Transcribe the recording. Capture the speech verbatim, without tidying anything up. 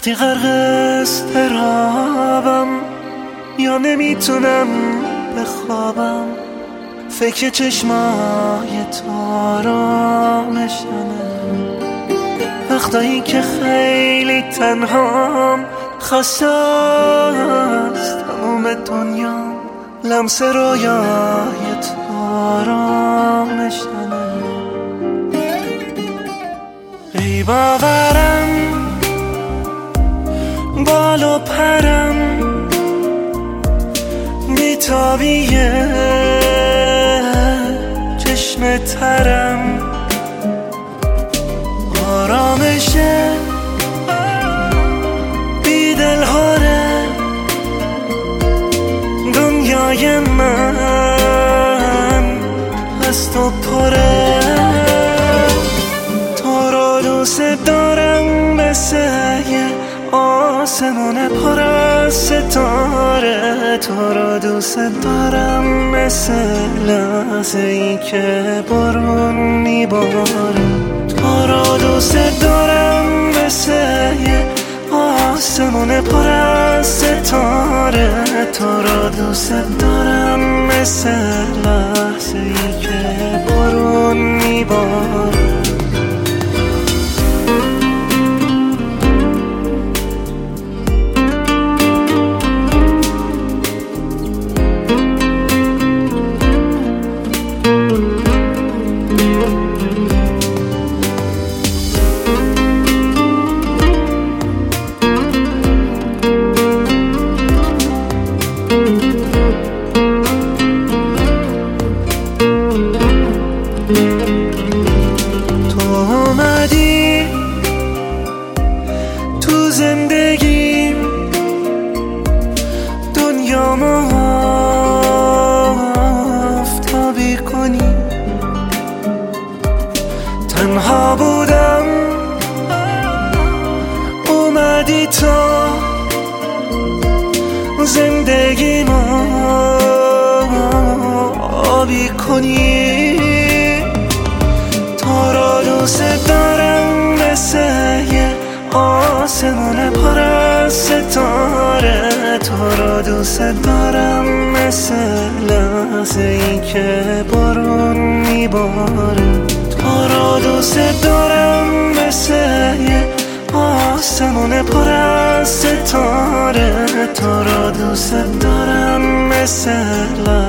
وقتی غرق اضطرابم یا نمیتونم بخوابم، فکر چشمای تارامشنه. وقتایی که خیلی تنهام، خسته است تموم دنیا، لمس رویای تارامشنه. ای باورم بال و پرم، بیتابیه چشم ترم، آرامشه بی دلهاره دنیای من از تو پره. تو رو دوست دارم مثل یه آسمون پر از ستاره، تو رو دوست دارم مثل لحظه ای که بارون میباره. تو رو دوست دارم مثل یه آسمون پر از ستاره، تو رو دوست دارم مثل لحظه ای که بارون میباره. تو اومدی تو زندگیم، دنیامو آفتابی کنی. تنها بودم اومدی تو زندگیمو آبی کنی. تو رو دوست دارم مثل یه آسمون پر از ستاره، تو رو دوست دارم مثل لحظه ای که بارون میباره. تو رو دوست دارم مثل یه آسمون پر از ستاره، تو رو دوست دارم مثل